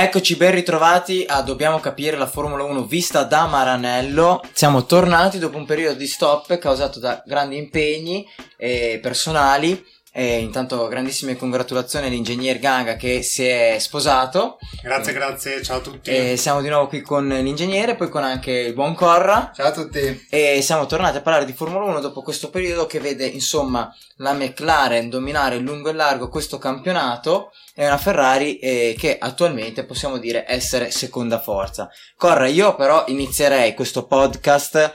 Eccoci ben ritrovati a Dobbiamo capire la Formula 1 vista da Maranello. Siamo tornati dopo un periodo di stop causato da grandi impegni personali. E intanto grandissime congratulazioni all'ingegner Ganga che si è sposato. Grazie, ciao a tutti. E siamo di nuovo qui con l'ingegnere, poi con anche il buon Corra. Ciao a tutti. E siamo tornati a parlare di Formula 1 dopo questo periodo che vede insomma la McLaren dominare in lungo e largo questo campionato e una Ferrari che attualmente possiamo dire essere seconda forza. Corra, io però inizierei questo podcast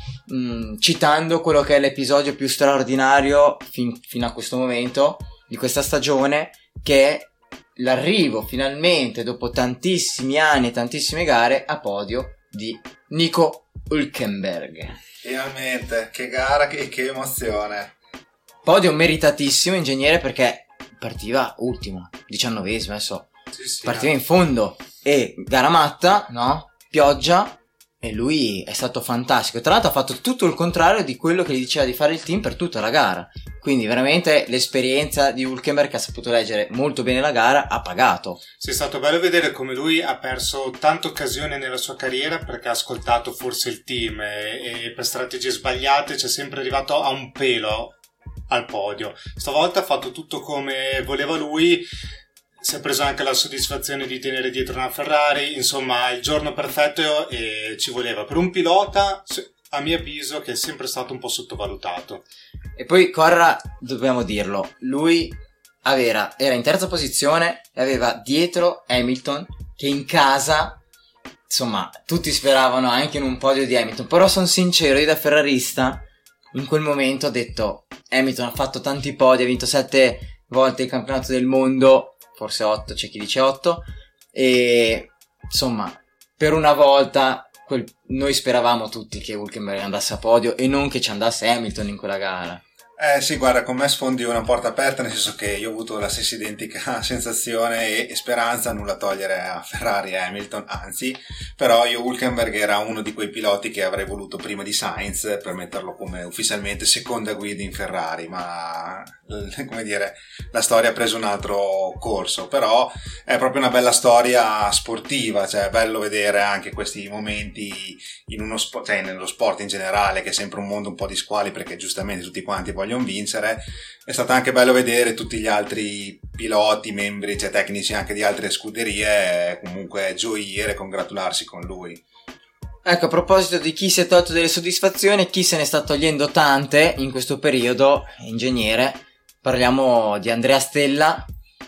citando quello che è l'episodio più straordinario fino a questo momento di questa stagione, che è l'arrivo finalmente dopo tantissimi anni e tantissime gare a podio di Nico Hülkenberg. Finalmente, che gara e che emozione. Podio meritatissimo, ingegnere, perché partiva ultimo, 19esimo, adesso Sì, partiva in fondo e gara matta, no? Pioggia. E lui è stato fantastico. Tra l'altro ha fatto tutto il contrario di quello che gli diceva di fare il team per tutta la gara. Quindi veramente l'esperienza di Hülkenberg, che ha saputo leggere molto bene la gara, ha pagato. Sì, è stato bello vedere come lui ha perso tante occasioni nella sua carriera perché ha ascoltato forse il team e per strategie sbagliate c'è sempre arrivato a un pelo al podio. Stavolta ha fatto tutto come voleva lui. Si è preso anche la soddisfazione di tenere dietro una Ferrari, insomma il giorno perfetto e ci voleva per un pilota, a mio avviso, che è sempre stato un po' sottovalutato. E poi Corra, dobbiamo dirlo, lui era in terza posizione e aveva dietro Hamilton, che in casa, insomma, tutti speravano anche in un podio di Hamilton, però sono sincero, io da ferrarista in quel momento ho detto Hamilton ha fatto tanti podi, ha vinto 7 volte il campionato del mondo, forse 8, c'è chi dice 8, e insomma per una volta noi speravamo tutti che Hülkenberg andasse a podio e non che ci andasse Hamilton in quella gara. Sì, guarda, con me sfondi una porta aperta, nel senso che io ho avuto la stessa identica sensazione e speranza, nulla togliere a Ferrari e Hamilton, anzi, però io Hülkenberg era uno di quei piloti che avrei voluto prima di Sainz per metterlo come ufficialmente seconda guida in Ferrari, ma come dire, la storia ha preso un altro corso, però è proprio una bella storia sportiva, cioè è bello vedere anche questi momenti in uno sport, cioè nello sport in generale, che è sempre un mondo un po' di squali perché giustamente tutti quanti vogliono vincere. È stato anche bello vedere tutti gli altri piloti, membri, cioè tecnici anche di altre scuderie comunque gioire e congratularsi con lui. Ecco, a proposito di chi si è tolto delle soddisfazioni, chi se ne sta togliendo tante in questo periodo, ingegnere, parliamo di Andrea Stella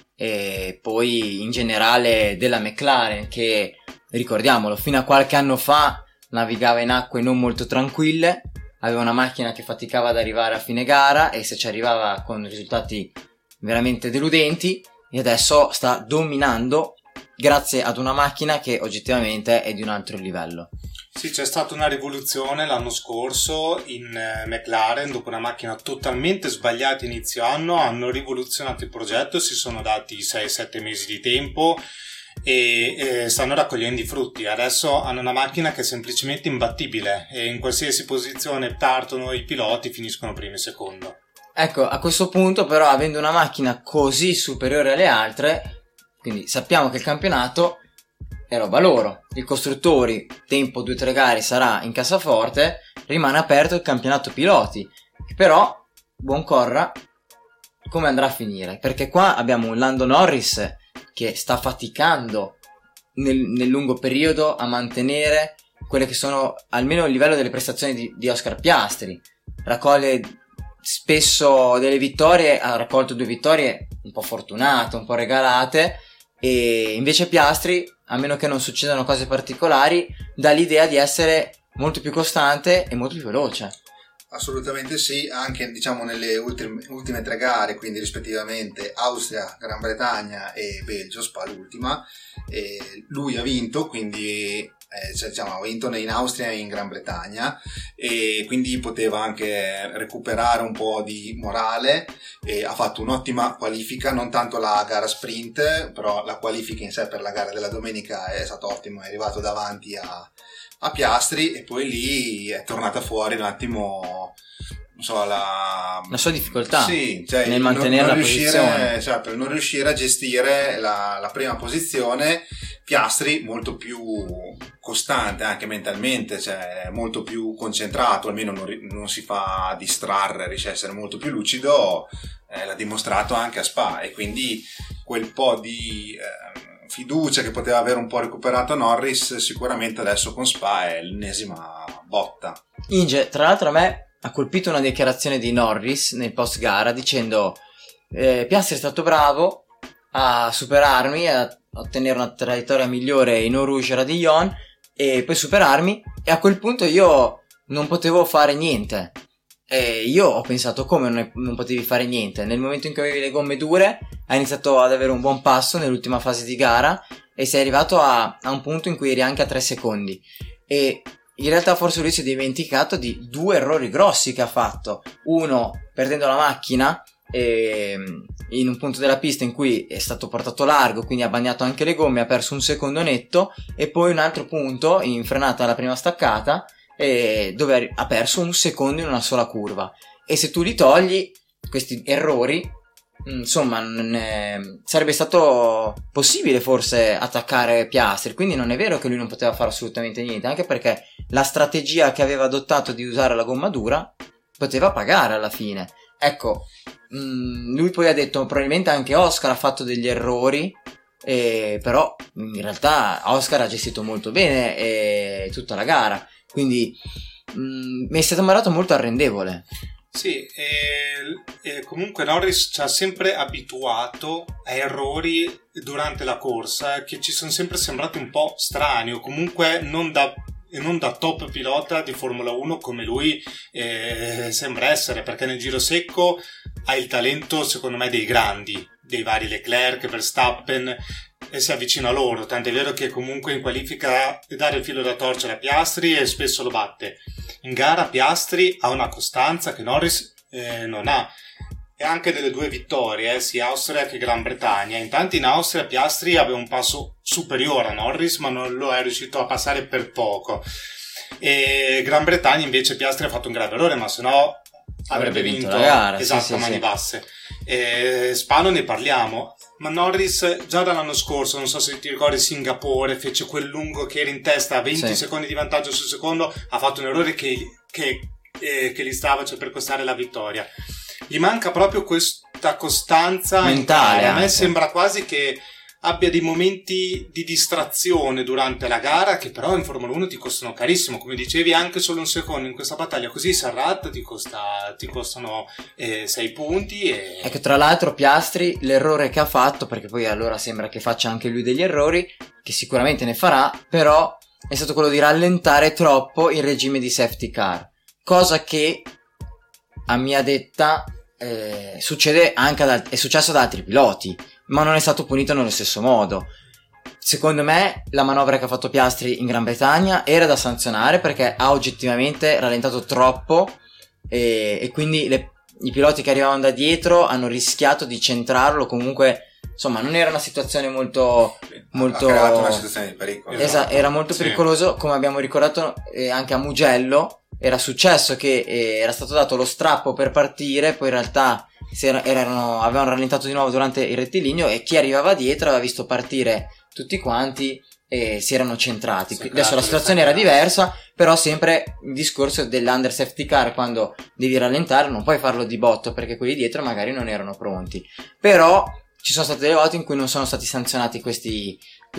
e poi in generale della McLaren, che ricordiamolo fino a qualche anno fa navigava in acque non molto tranquille, aveva una macchina che faticava ad arrivare a fine gara e se ci arrivava con risultati veramente deludenti, e adesso sta dominando grazie ad una macchina che oggettivamente è di un altro livello. Sì, c'è stata una rivoluzione l'anno scorso in McLaren, dopo una macchina totalmente sbagliata inizio anno, hanno rivoluzionato il progetto, si sono dati 6-7 mesi di tempo e stanno raccogliendo i frutti. Adesso hanno una macchina che è semplicemente imbattibile e in qualsiasi posizione partono i piloti finiscono primo e secondo. Ecco, a questo punto però, avendo una macchina così superiore alle altre, quindi sappiamo che il campionato è roba loro, i costruttori tempo 2-3 gare sarà in cassaforte, rimane aperto il campionato piloti, però buon Corra, come andrà a finire? Perché qua abbiamo un Lando Norris che sta faticando nel lungo periodo a mantenere quelle che sono almeno il livello delle prestazioni di Oscar Piastri. Raccoglie spesso delle vittorie, ha raccolto 2 vittorie un po' fortunate, un po' regalate, e invece Piastri, a meno che non succedano cose particolari, dà l'idea di essere molto più costante e molto più veloce. Assolutamente sì, anche diciamo nelle ultime 3 gare, quindi rispettivamente Austria, Gran Bretagna e Belgio, Spa l'ultima, lui ha vinto, quindi ha vinto in Austria e in Gran Bretagna, e quindi poteva anche recuperare un po' di morale, e ha fatto un'ottima qualifica, non tanto la gara sprint, però la qualifica in sé per la gara della domenica è stata ottima, è arrivato davanti a Piastri e poi lì è tornata fuori un attimo, non so, la sua difficoltà, sì, cioè nel mantenere la posizione, esatto, non riuscire a gestire la prima posizione, Piastri molto più costante anche mentalmente, cioè molto più concentrato, almeno non si fa distrarre, riesce a essere molto più lucido, l'ha dimostrato anche a Spa, e quindi quel po' di fiducia che poteva aver un po' recuperato Norris sicuramente adesso con Spa è l'ennesima botta. Inge, tra l'altro a me ha colpito una dichiarazione di Norris nel post gara dicendo Piastri è stato bravo a superarmi, a ottenere una traiettoria migliore in Eau Rouge Radillon e poi superarmi, e a quel punto io non potevo fare niente. E io ho pensato, come non potevi fare niente? Nel momento in cui avevi le gomme dure hai iniziato ad avere un buon passo nell'ultima fase di gara e sei arrivato a un punto in cui eri anche a 3 secondi, e in realtà forse lui si è dimenticato di 2 errori grossi che ha fatto. Uno, perdendo la macchina in un punto della pista in cui è stato portato largo, quindi ha bagnato anche le gomme, ha perso un secondo netto, e poi un altro punto in frenata alla prima staccata dove ha perso un secondo in una sola curva. E se tu li togli questi errori, insomma sarebbe stato possibile forse attaccare Piastri, quindi non è vero che lui non poteva fare assolutamente niente, anche perché la strategia che aveva adottato di usare la gomma dura poteva pagare alla fine. Ecco, lui poi ha detto probabilmente anche Oscar ha fatto degli errori, però in realtà Oscar ha gestito molto bene tutta la gara, quindi mi è sembrato molto arrendevole. Sì, e comunque Norris ci ha sempre abituato a errori durante la corsa che ci sono sempre sembrati un po' strani, o comunque non da top pilota di Formula 1 come lui sembra essere, perché nel giro secco ha il talento secondo me dei grandi, dei vari Leclerc, Verstappen, e si avvicina a loro, tant'è vero che comunque in qualifica dare il filo da torcere a Piastri e spesso lo batte. In gara Piastri ha una costanza che Norris non ha, e anche delle 2 vittorie, sia Austria che Gran Bretagna. Intanto in Austria Piastri aveva un passo superiore a Norris, ma non lo è riuscito a passare per poco. E Gran Bretagna invece Piastri ha fatto un grave errore, ma se no avrebbe vinto la gara. Esatto, sì, a mani basse. Spa non ne parliamo, ma Norris già dall'anno scorso, non so se ti ricordi, Singapore, fece quel lungo che era in testa a 20 secondi di vantaggio sul secondo, ha fatto un errore che gli stava per costare la vittoria. Gli manca proprio questa costanza mentale. A me sembra quasi che abbia dei momenti di distrazione durante la gara che però in Formula 1 ti costano carissimo, come dicevi anche solo un secondo in questa battaglia così serrata ti costano 6 punti Ecco, tra l'altro Piastri l'errore che ha fatto, perché poi allora sembra che faccia anche lui degli errori, che sicuramente ne farà, però è stato quello di rallentare troppo il regime di safety car, cosa che a mia detta succede anche è successo ad altri piloti, ma non è stato punito nello stesso modo. Secondo me la manovra che ha fatto Piastri in Gran Bretagna era da sanzionare, perché ha oggettivamente rallentato troppo e quindi i piloti che arrivavano da dietro hanno rischiato di centrarlo. Comunque insomma non era una situazione molto ha creato una situazione di pericolo. Esatto, era molto pericoloso, come abbiamo ricordato anche a Mugello. Era successo che era stato dato lo strappo per partire, poi in realtà avevano rallentato di nuovo durante il rettilineo e chi arrivava dietro aveva visto partire tutti quanti e si erano centrati. Adesso la situazione era diversa, però sempre il discorso dell'under safety car, quando devi rallentare non puoi farlo di botto perché quelli dietro magari non erano pronti. Però ci sono state delle volte in cui non sono stati sanzionati questi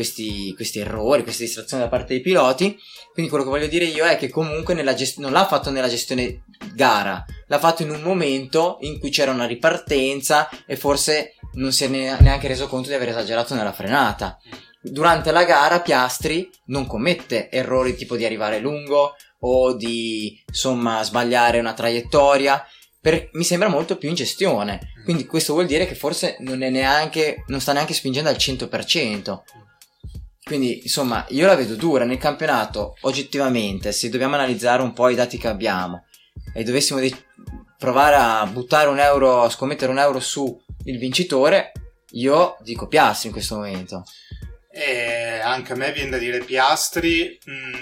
errori, queste distrazioni da parte dei piloti. Quindi quello che voglio dire io è che comunque non l'ha fatto nella gestione gara, l'ha fatto in un momento in cui c'era una ripartenza e forse non si è neanche reso conto di aver esagerato nella frenata. Durante la gara Piastri non commette errori tipo di arrivare lungo o di insomma sbagliare una traiettoria, mi sembra molto più in gestione. Quindi questo vuol dire che forse non sta neanche spingendo al 100%. Quindi insomma io la vedo dura nel campionato. Oggettivamente, se dobbiamo analizzare un po' i dati che abbiamo e dovessimo provare a buttare a scommettere €1 su il vincitore, io dico Piastri in questo momento. Anche a me viene da dire Piastri,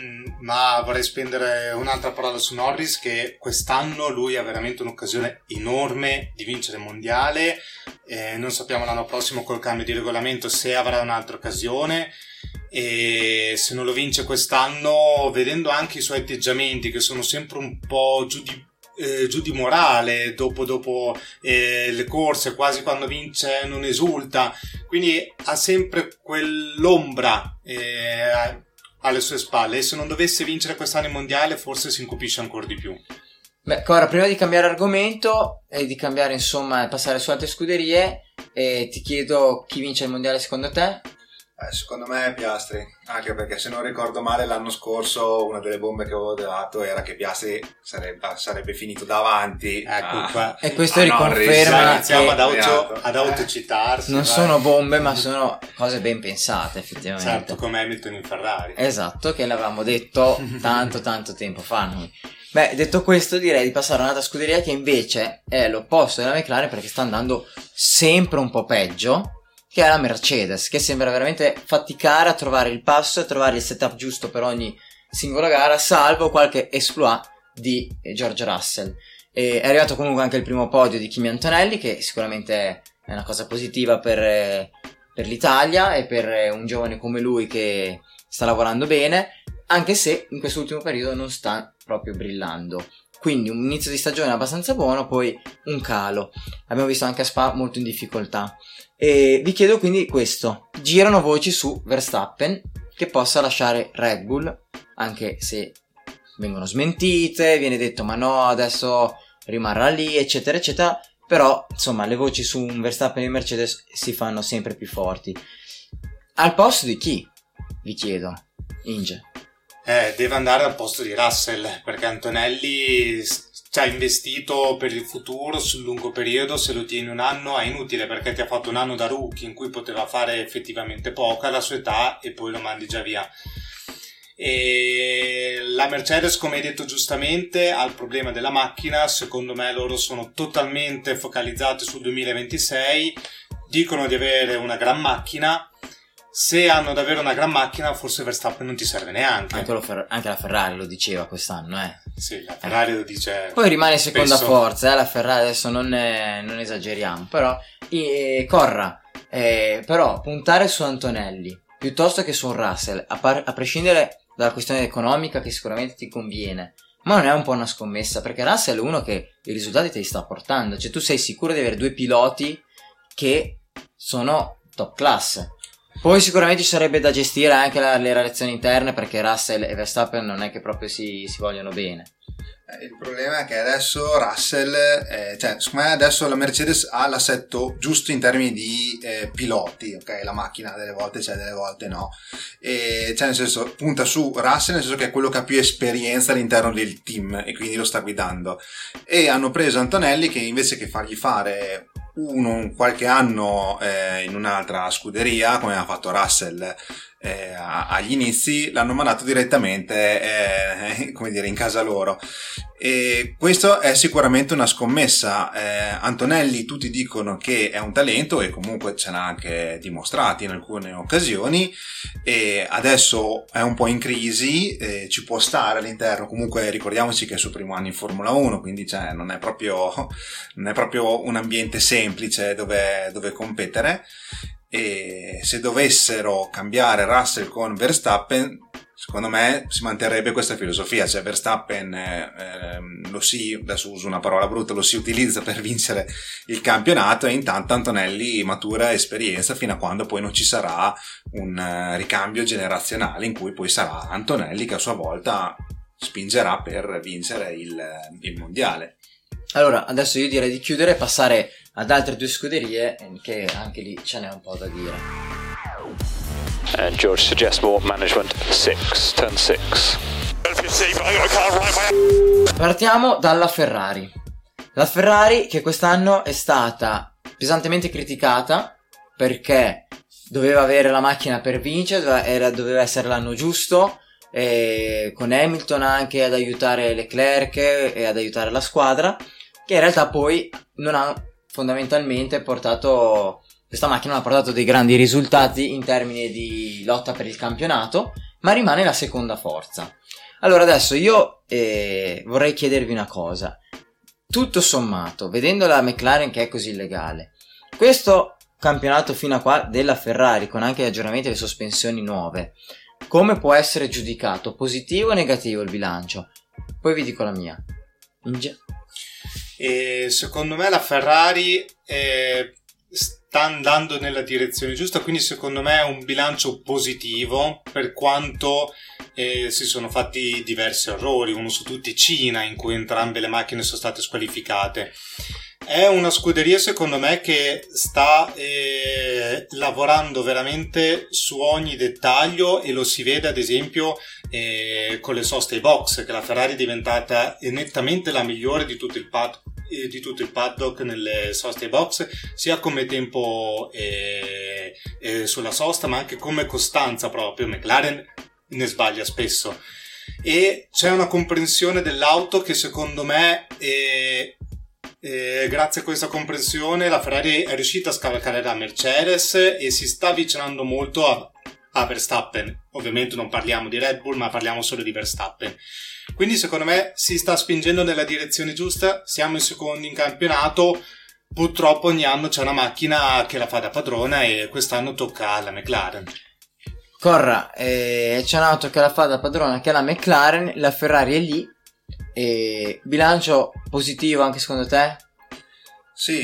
ma vorrei spendere un'altra parola su Norris, che quest'anno lui ha veramente un'occasione enorme di vincere il mondiale. Non sappiamo l'anno prossimo col cambio di regolamento se avrà un'altra occasione. e se non lo vince quest'anno, vedendo anche i suoi atteggiamenti che sono sempre un po' giù di morale dopo le corse, quasi quando vince non esulta, quindi ha sempre quell'ombra alle sue spalle, e se non dovesse vincere quest'anno il mondiale forse si incupisce ancora di più. Beh, Cora, prima di cambiare argomento e di cambiare, insomma, passare su altre scuderie, ti chiedo chi vince il mondiale secondo te? Secondo me Piastri, anche perché se non ricordo male l'anno scorso una delle bombe che avevo dato era che Piastri sarebbe finito davanti. Ecco qua. E questo riconferma iniziamo che ad autocitarsi. non sono bombe, ma sono cose ben pensate, effettivamente. Certo, come Hamilton in Ferrari. Esatto, che l'avevamo detto tanto tempo fa noi. Beh, detto questo, direi di passare a un'altra scuderia che invece è l'opposto della McLaren, perché sta andando sempre un po' peggio, che è la Mercedes, che sembra veramente faticare a trovare il passo e trovare il setup giusto per ogni singola gara, salvo qualche exploit di George Russell. E è arrivato comunque anche il primo podio di Kimi Antonelli, che sicuramente è una cosa positiva per l'Italia e per un giovane come lui che sta lavorando bene, anche se in quest'ultimo periodo non sta proprio brillando. Quindi un inizio di stagione abbastanza buono, poi un calo. Abbiamo visto anche a Spa molto in difficoltà. E vi chiedo quindi questo: girano voci su Verstappen che possa lasciare Red Bull, anche se vengono smentite, viene detto ma no, adesso rimarrà lì, eccetera eccetera, però insomma le voci su un Verstappen e Mercedes si fanno sempre più forti. Al posto di chi? Vi chiedo, Inge. Deve andare al posto di Russell, perché Antonelli ci ha investito per il futuro sul lungo periodo. Se lo tieni un anno è inutile, perché ti ha fatto un anno da rookie in cui poteva fare effettivamente poco alla sua età e poi lo mandi già via. E la Mercedes, come hai detto giustamente, ha il problema della macchina. Secondo me loro sono totalmente focalizzati sul 2026, dicono di avere una gran macchina. Se hanno davvero una gran macchina, forse Verstappen non ti serve neanche. Anche la Ferrari lo diceva quest'anno, Sì, la Ferrari lo dice. Poi rimane seconda spesso. forza, la Ferrari adesso non esageriamo. Però, Corra, però puntare su Antonelli piuttosto che su Russell, a prescindere dalla questione economica che sicuramente ti conviene, ma non è un po' una scommessa? Perché Russell è uno che i risultati te li sta portando. Cioè tu sei sicuro di avere due piloti che sono top class. Poi sicuramente ci sarebbe da gestire anche le relazioni interne, perché Russell e Verstappen non è che proprio si vogliono bene. Il problema è che adesso Russell, secondo me adesso la Mercedes ha l'assetto giusto in termini di piloti, ok? La macchina delle volte c'è, delle volte no. Nel senso, punta su Russell, nel senso che è quello che ha più esperienza all'interno del team e quindi lo sta guidando. E hanno preso Antonelli, che invece che fargli fare qualche anno in un'altra scuderia come ha fatto Russell agli inizi, l'hanno mandato direttamente come dire in casa loro, e questo è sicuramente una scommessa. Antonelli tutti dicono che è un talento e comunque ce l'ha anche dimostrati in alcune occasioni, e adesso è un po' in crisi, ci può stare all'interno. Comunque ricordiamoci che è il suo primo anno in Formula 1, quindi non è proprio un ambiente semplice dove competere. E se dovessero cambiare Russell con Verstappen, secondo me si manterrebbe questa filosofia, cioè Verstappen adesso uso una parola brutta, lo si utilizza per vincere il campionato, e intanto Antonelli matura esperienza fino a quando poi non ci sarà un ricambio generazionale in cui poi sarà Antonelli che a sua volta spingerà per vincere il mondiale. Allora, adesso io direi di chiudere e passare ad altre due scuderie, che anche lì ce n'è un po' da dire. And George suggests more management. Turn 6. Partiamo dalla Ferrari. La Ferrari che quest'anno è stata pesantemente criticata perché doveva avere la macchina per vincere, doveva essere l'anno giusto, con Hamilton anche ad aiutare Leclerc e ad aiutare la squadra, che in realtà poi non ha fondamentalmente portato, questa macchina non ha portato dei grandi risultati in termini di lotta per il campionato, ma rimane la seconda forza. Allora adesso io vorrei chiedervi una cosa: tutto sommato, vedendo la McLaren che è così illegale, questo campionato fino a qua della Ferrari, con anche gli aggiornamenti e le sospensioni nuove, come può essere giudicato? Positivo o negativo il bilancio? Poi vi dico la mia. E secondo me la Ferrari sta andando nella direzione giusta, quindi secondo me è un bilancio positivo, per quanto si sono fatti diversi errori, uno su tutti Cina, in cui entrambe le macchine sono state squalificate. È una scuderia secondo me che sta lavorando veramente su ogni dettaglio, e lo si vede ad esempio con le soste ai box, che la Ferrari è diventata nettamente la migliore di tutto il paddock nelle soste ai box, sia come tempo sulla sosta, ma anche come costanza proprio. McLaren ne sbaglia spesso, e c'è una comprensione dell'auto che secondo me grazie a questa comprensione la Ferrari è riuscita a scavalcare la Mercedes e si sta avvicinando molto a Verstappen. Ovviamente non parliamo di Red Bull, ma parliamo solo di Verstappen. Quindi secondo me si sta spingendo nella direzione giusta, siamo in secondi in campionato. Purtroppo ogni anno c'è una macchina che la fa da padrona, e quest'anno tocca alla McLaren. Corra, c'è un'auto che la fa da padrona, che è la McLaren, la Ferrari è lì. E bilancio positivo anche secondo te? Sì,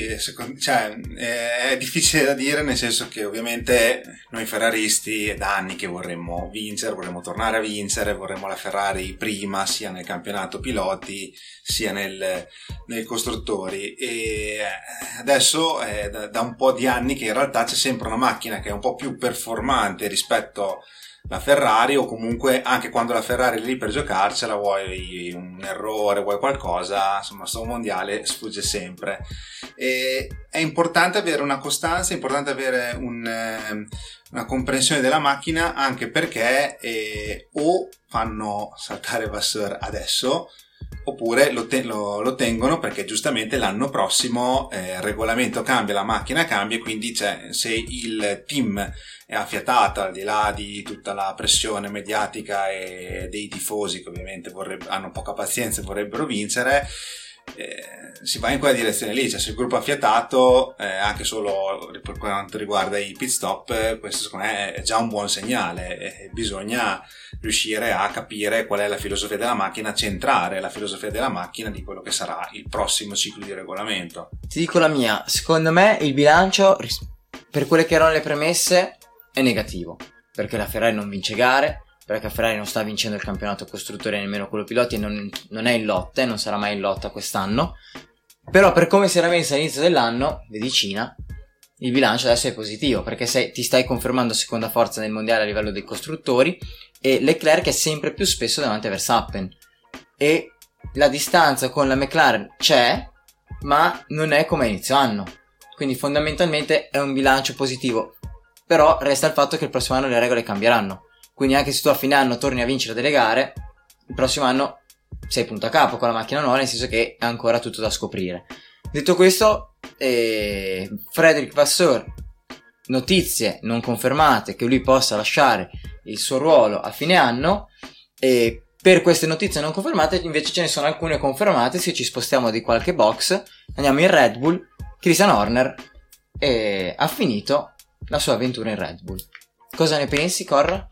è difficile da dire, nel senso che ovviamente noi ferraristi è da anni che vorremmo vincere, vorremmo tornare a vincere, vorremmo la Ferrari prima sia nel campionato piloti sia nei costruttori, e adesso è da un po' di anni che in realtà c'è sempre una macchina che è un po' più performante rispetto la Ferrari, o comunque anche quando la Ferrari è lì per giocarcela, vuoi un errore, vuoi qualcosa, insomma sto mondiale sfugge sempre. E è importante avere una costanza, è importante avere una comprensione della macchina, anche perché o fanno saltare Vasseur adesso, oppure lo tengono perché giustamente l'anno prossimo il regolamento cambia, la macchina cambia, quindi se il team è affiatato, al di là di tutta la pressione mediatica e dei tifosi che ovviamente hanno poca pazienza e vorrebbero vincere, si va in quella direzione lì. Cioè, se il gruppo è affiatato, anche solo per quanto riguarda i pit stop, questo secondo me è già un buon segnale. Bisogna riuscire a capire qual è la filosofia della macchina, centrare la filosofia della macchina di quello che sarà il prossimo ciclo di regolamento. Ti dico la mia, secondo me il bilancio per quelle che erano le premesse è negativo, perché la Ferrari non vince gare, perché la Ferrari non sta vincendo il campionato costruttori, nemmeno quello piloti, e non è in lotta, non sarà mai in lotta quest'anno. Però per come si era messa all'inizio dell'anno, vedi Cina, il bilancio adesso è positivo, perché ti stai confermando seconda forza nel mondiale a livello dei costruttori, e Leclerc è sempre più spesso davanti a Verstappen, e la distanza con la McLaren c'è, ma non è come a inizio anno, quindi fondamentalmente è un bilancio positivo. Però resta il fatto che il prossimo anno le regole cambieranno, quindi anche se tu a fine anno torni a vincere delle gare, il prossimo anno sei punto a capo con la macchina nuova, nel senso che è ancora tutto da scoprire. Detto questo, Frédéric Vasseur, notizie non confermate che lui possa lasciare il suo ruolo a fine anno, e per queste notizie non confermate invece ce ne sono alcune confermate. Se ci spostiamo di qualche box, andiamo in Red Bull. Christian Horner ha finito la sua avventura in Red Bull. Cosa ne pensi, Corra?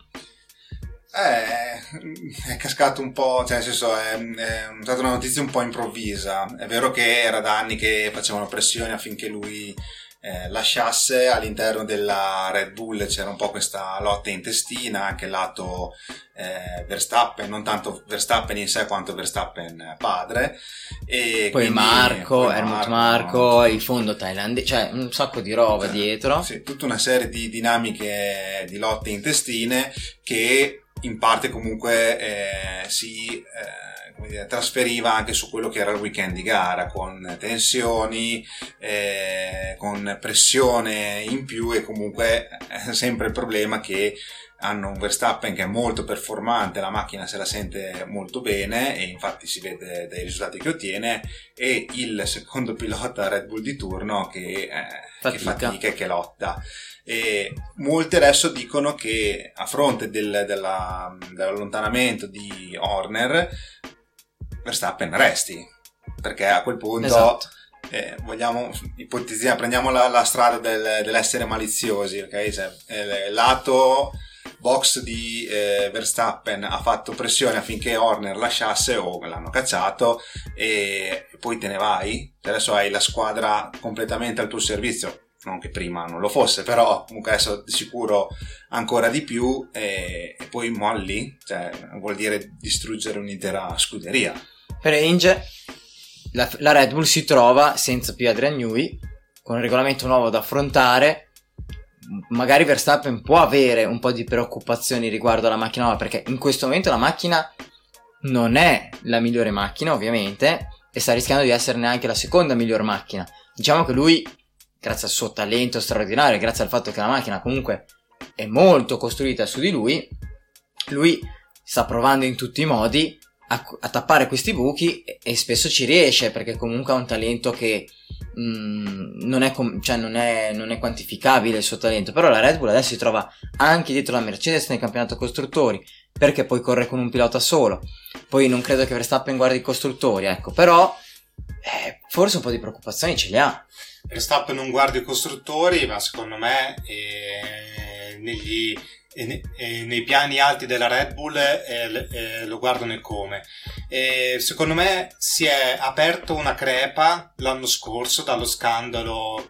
È cascato un po', cioè nel senso è stata una notizia un po' improvvisa. È vero che era da anni che facevano pressione affinché lui lasciasse. All'interno della Red Bull c'era un po' questa lotta intestina, anche lato Verstappen, non tanto Verstappen in sé quanto Verstappen padre, e poi Helmut Marko, no? Il fondo thailandese, cioè un sacco di roba dietro. Sì, tutta una serie di dinamiche, di lotte intestine che in parte comunque si trasferiva anche su quello che era il weekend di gara, con tensioni, con pressione in più, e comunque sempre il problema che hanno un Verstappen che è molto performante, la macchina se la sente molto bene, e infatti si vede dai risultati che ottiene, e il secondo pilota Red Bull di turno che fatica e che lotta. E molti adesso dicono che a fronte dell'allontanamento di Horner, Verstappen resti, perché a quel punto esatto. vogliamo ipotizzare, prendiamo la strada dell'essere maliziosi, ok? Cioè, lato box di Verstappen ha fatto pressione affinché Horner lasciasse, o l'hanno cacciato, e poi te ne vai. Adesso hai la squadra completamente al tuo servizio, non che prima non lo fosse, però comunque adesso di sicuro ancora di più, e poi molli, cioè vuol dire distruggere un'intera scuderia. Per Inge la Red Bull si trova senza più Adrian Newey, con un regolamento nuovo da affrontare. Magari Verstappen può avere un po' di preoccupazioni riguardo alla macchina nuova, perché in questo momento la macchina non è la migliore macchina, ovviamente, e sta rischiando di essere neanche la seconda miglior macchina. Diciamo che lui, grazie al suo talento straordinario, grazie al fatto che la macchina comunque è molto costruita su di lui sta provando in tutti i modi a tappare questi buchi, e spesso ci riesce, perché comunque ha un talento che non è quantificabile il suo talento. Però la Red Bull adesso si trova anche dietro la Mercedes nel campionato costruttori, perché poi corre con un pilota solo. Poi non credo che Verstappen guardi i costruttori, ecco, però forse un po' di preoccupazioni ce le ha. Verstappen non guarda i costruttori, ma secondo me nei piani alti della Red Bull lo guardano e come. Secondo me si è aperto una crepa l'anno scorso dallo scandalo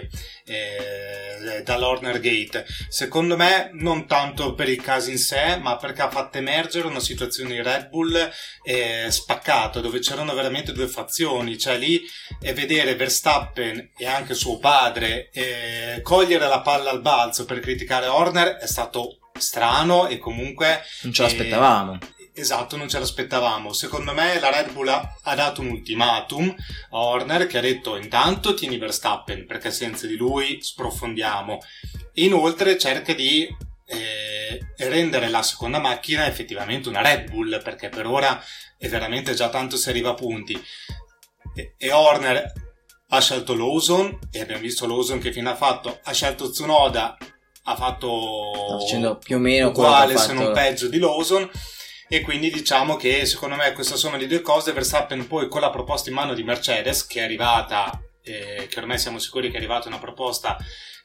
dall'Horner Gate. Secondo me non tanto per il caso in sé, ma perché ha fatto emergere una situazione in Red Bull spaccata, dove c'erano veramente due fazioni, cioè lì vedere Verstappen e anche suo padre cogliere la palla al balzo per criticare Horner è stato strano, e comunque non ce l'aspettavamo. Esatto, non ce l'aspettavamo. Secondo me la Red Bull ha dato un ultimatum a Horner, che ha detto: intanto tieni Verstappen, perché senza di lui sprofondiamo. Inoltre cerca di rendere la seconda macchina effettivamente una Red Bull, perché per ora è veramente già tanto se arriva a punti. E Horner ha scelto Lawson, e abbiamo visto Lawson che fine ha fatto. Ha scelto Tsunoda, ha fatto facendo più o meno uguale, se non peggio, di Lawson. E quindi diciamo che secondo me questa somma di due cose, Verstappen poi con la proposta in mano di Mercedes, che è arrivata, che ormai siamo sicuri che è arrivata una proposta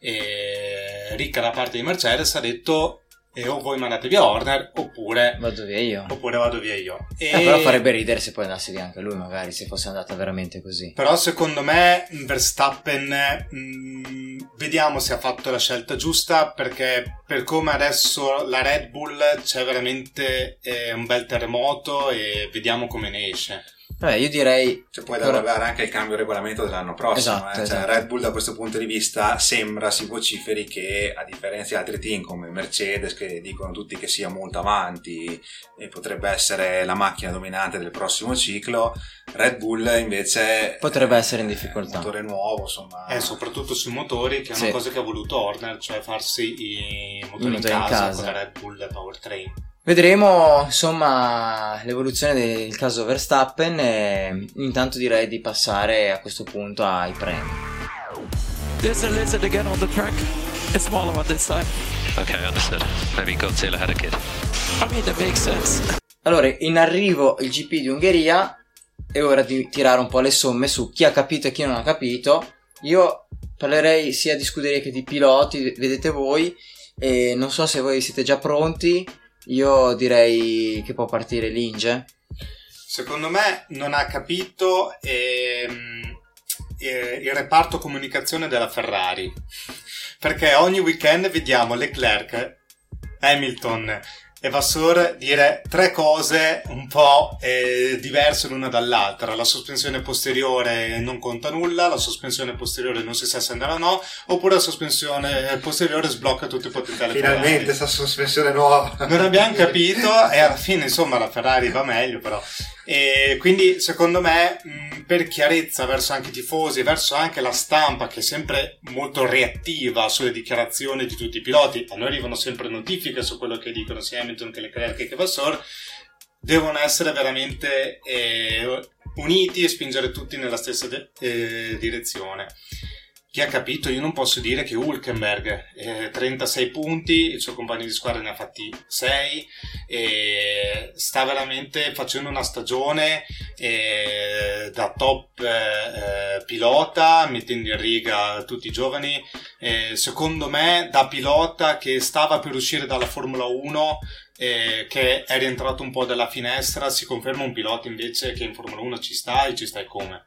ricca da parte di Mercedes, ha detto: o voi mandate via Horner, oppure vado via io. Però farebbe ridere se poi andasse via anche lui, magari, se fosse andata veramente così. Però secondo me Verstappen, vediamo se ha fatto la scelta giusta, perché per come adesso la Red Bull c'è veramente un bel terremoto, e vediamo come ne esce. Io direi c'è poi da guardare anche il cambio regolamento dell'anno prossimo. Esatto. Red Bull da questo punto di vista sembra si vociferi che, a differenza di altri team come Mercedes, che dicono tutti che sia molto avanti e potrebbe essere la macchina dominante del prossimo ciclo, Red Bull invece potrebbe essere in difficoltà. Motore nuovo, insomma, soprattutto sui motori, che è una cosa che ha voluto Horner, cioè farsi i motori in casa con la Red Bull Powertrain. Vedremo insomma l'evoluzione del caso Verstappen, e intanto direi di passare a questo punto ai premi. There's a lizard again on the track. A smaller one this time. Okay, understood. Maybe Godzilla had a kid. I mean, that makes sense. Allora, in arrivo il GP di Ungheria, è ora di tirare un po' le somme su chi ha capito e chi non ha capito. Io parlerei sia di scuderie che di piloti, vedete voi, e non so se voi siete già pronti. Io direi che può partire l'Inge. Secondo me non ha capito il reparto comunicazione della Ferrari, perché ogni weekend vediamo Leclerc, Hamilton e Vasseur dire tre cose un po' diverse l'una dall'altra. La sospensione posteriore non conta nulla, la sospensione posteriore non si sa se andrà o no, oppure la sospensione posteriore sblocca tutti i potenziali. Finalmente questa sospensione nuova. Non abbiamo capito, e alla fine insomma la Ferrari va meglio, però. E quindi secondo me, per chiarezza verso anche i tifosi, verso anche la stampa, che è sempre molto reattiva sulle dichiarazioni di tutti i piloti, a noi arrivano sempre notifiche su quello che dicono sia Hamilton che Leclerc che Vasseur, devono essere veramente uniti e spingere tutti nella stessa direzione. chi ha capito, io non posso dire che Hülkenberg 36 punti, il suo compagno di squadra ne ha fatti 6, sta veramente facendo una stagione da top pilota, mettendo in riga tutti i giovani. Secondo me, da pilota che stava per uscire dalla Formula 1, che è rientrato un po' dalla finestra, si conferma un pilota invece che in Formula 1 ci sta e ci sta come.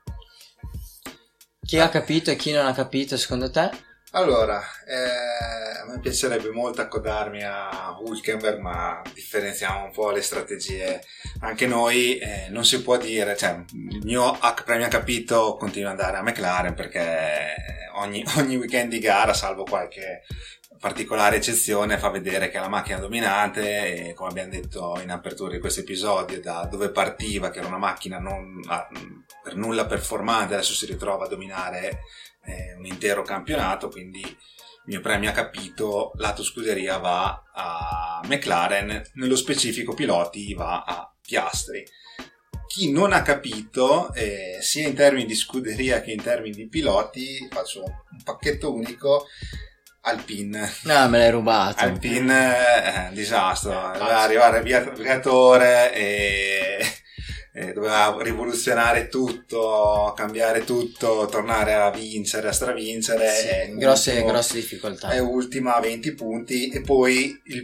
Chi ha capito e chi non ha capito secondo te? Allora, a me piacerebbe molto accodarmi a Hülkenberg, ma differenziamo un po' le strategie. Anche noi non si può dire, cioè il mio premio ha capito continua ad andare a McLaren, perché ogni weekend di gara, salvo qualche particolare eccezione, fa vedere che è la macchina dominante, e come abbiamo detto in apertura di questo episodio, da dove partiva, che era una macchina non per nulla performante, adesso si ritrova a dominare un intero campionato. Quindi il mio premio ha capito lato scuderia va a McLaren, nello specifico piloti va a Piastri. Chi non ha capito, sia in termini di scuderia che in termini di piloti, faccio un pacchetto unico. Alpine. No, me l'hai rubato. Alpine è un disastro. Doveva arrivare via Briatore e doveva rivoluzionare tutto, cambiare tutto, tornare a vincere, a stravincere. Sì, grosse difficoltà. È ultima a 20 punti, e poi il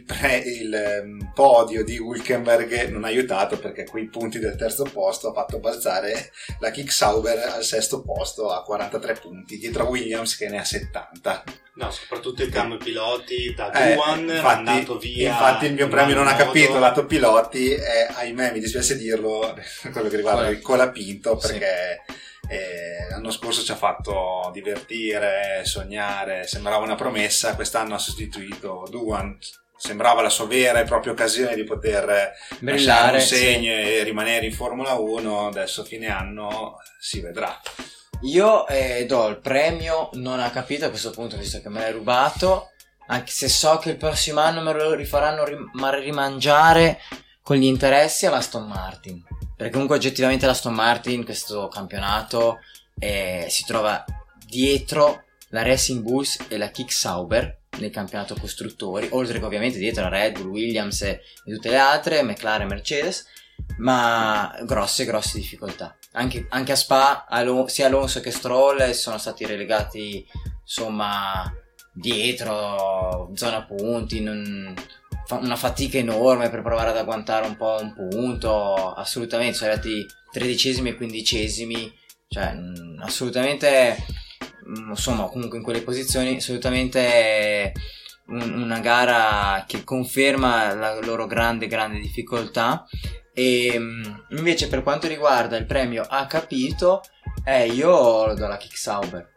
podio di Hülkenberg non ha aiutato, perché quei punti del terzo posto ha fatto balzare la Kick-Sauber al sesto posto a 43 punti, dietro a Williams che ne ha 70. No, soprattutto il cambio piloti da Duan è andato via. Infatti il mio premio non ha capito lato piloti è, ahimè, mi dispiace dirlo, quello che riguarda il Colapinto, perché l'anno scorso ci ha fatto divertire, sognare, sembrava una promessa. Quest'anno ha sostituito Duan, sembrava la sua vera e propria occasione di poter lasciare un segno e rimanere in Formula 1. Adesso fine anno si vedrà. Io do il premio non ha capito a questo punto, visto che me l'hai rubato, anche se so che il prossimo anno me lo rifaranno rimangiare con gli interessi all'Aston Martin, perché comunque oggettivamente l'Aston Martin questo campionato si trova dietro la Racing Bulls e la Kick-Sauber nel campionato costruttori, oltre che ovviamente dietro la Red Bull, Williams e tutte le altre, McLaren, Mercedes, ma grosse difficoltà. Anche a Spa sia Alonso che Stroll sono stati relegati, insomma, dietro, zona punti, una fatica enorme per provare ad agguantare un po' un punto. Assolutamente sono arrivati 13esimi e 15esimi, cioè assolutamente, insomma, comunque in quelle posizioni, assolutamente una gara che conferma la loro grande difficoltà. E invece per quanto riguarda il premio ha capito, io lo do alla Kick-Sauber.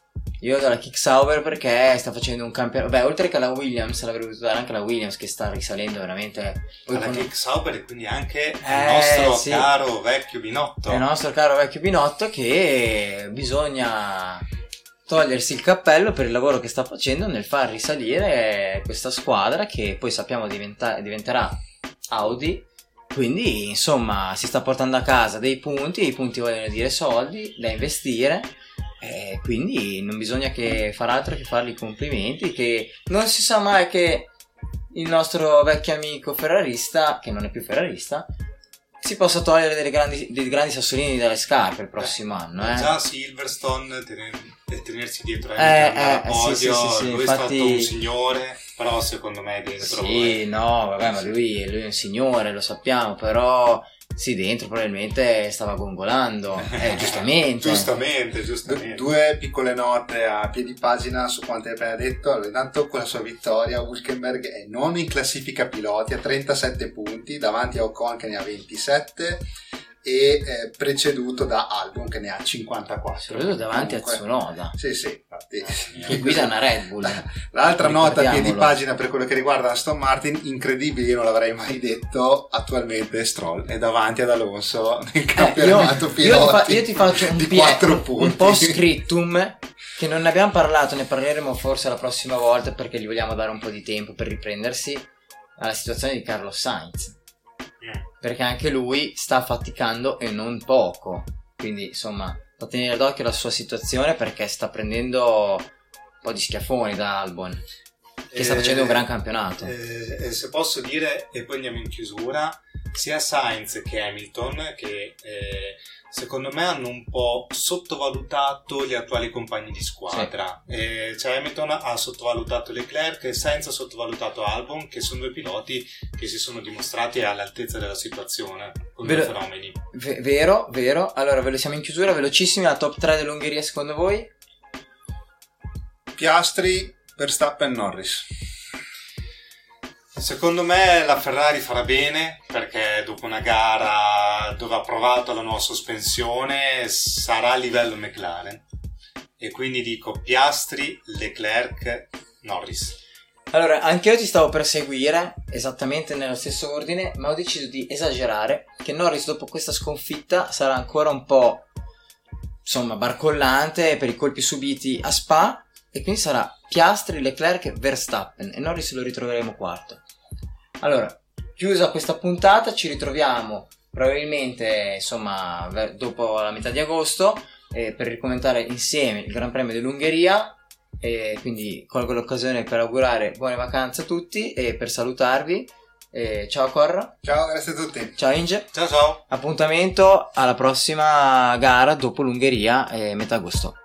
Perché sta facendo un campionato. Beh, oltre che alla Williams, l'avrei voluto dare anche alla Williams, che sta risalendo veramente. Alla Kick-Sauber, e quindi anche il nostro caro vecchio Binotto. Il nostro caro vecchio Binotto, che bisogna togliersi il cappello per il lavoro che sta facendo nel far risalire questa squadra, che poi sappiamo diventerà Audi. Quindi insomma si sta portando a casa dei punti, e i punti vogliono dire soldi da investire, e quindi non bisogna che far altro che fargli complimenti, che non si sa mai che il nostro vecchio amico ferrarista, che non è più ferrarista, si possa togliere dei grandi sassolini dalle scarpe il prossimo anno. Già Silverstone tenersi dietro al podio, sì, lui infatti... è stato un signore, però secondo me dentro ma lui è un signore, lo sappiamo, però sì, dentro probabilmente stava gongolando, giustamente. Due piccole note a piedi pagina su quanto hai appena detto. Allora, intanto con la sua vittoria Hülkenberg è nono in classifica piloti a 37 punti, davanti a Ocon che ne ha 27 e preceduto da Albon che ne ha 54. Soprattutto davanti a Tsunoda. Sì, infatti. Che guida una Red Bull. L'altra nota a piedi pagina per quello che riguarda Aston Martin, incredibile, io non l'avrei mai detto, attualmente Stroll è davanti ad Alonso nel campionato piloti. Io ti faccio un 4 punti. Un post-scriptum che non ne abbiamo parlato, ne parleremo forse la prossima volta, perché gli vogliamo dare un po' di tempo per riprendersi, alla situazione di Carlos Sainz, perché anche lui sta faticando e non poco, quindi insomma da tenere d'occhio la sua situazione, perché sta prendendo un po' di schiaffoni da Albon, che sta facendo un gran campionato. Se posso dire, e poi andiamo in chiusura, sia Sainz che Hamilton, che secondo me hanno un po' sottovalutato gli attuali compagni di squadra. Sì. Cioè Hamilton ha sottovalutato Leclerc e Sainz ha sottovalutato Albon, che sono due piloti che si sono dimostrati all'altezza della situazione con dei fenomeni. Vero. Allora, siamo in chiusura, velocissimi, la top 3 dell'Ungheria secondo voi? Piastri, Verstappen, Norris. Secondo me la Ferrari farà bene, perché dopo una gara dove ha provato la nuova sospensione sarà a livello McLaren, e quindi dico Piastri, Leclerc, Norris. Allora, anche io ti stavo per seguire esattamente nello stesso ordine, ma ho deciso di esagerare, che Norris dopo questa sconfitta sarà ancora un po', insomma, barcollante per i colpi subiti a Spa, e quindi sarà Piastri, Leclerc, Verstappen, e Norris lo ritroveremo quarto. Allora, chiusa questa puntata, ci ritroviamo probabilmente, insomma, dopo la metà di agosto, per ricommentare insieme il Gran Premio dell'Ungheria, e quindi colgo l'occasione per augurare buone vacanze a tutti e per salutarvi. Ciao Corra. Ciao, grazie a tutti. Ciao Inge. Ciao. Appuntamento alla prossima gara dopo l'Ungheria, metà agosto.